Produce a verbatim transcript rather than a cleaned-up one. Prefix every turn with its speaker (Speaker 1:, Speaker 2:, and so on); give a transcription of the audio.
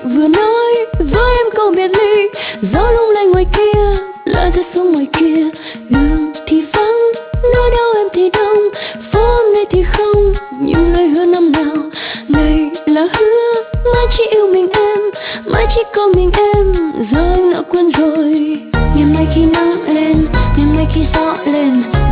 Speaker 1: vừa nói với em câu biệt ly. Gió lung lay ngoài kia, lá rơi xuống ngoài kia. Đường thì vắng, nỗi đau em thì đông. Phố hôm nay thì không những lời hứa năm nào. Này là hứa mãi chỉ yêu mình em, mãi chỉ có mình em. Giờ anh đã quên rồi. Ngày mai khi nắng lên, ngày mai khi gió lên,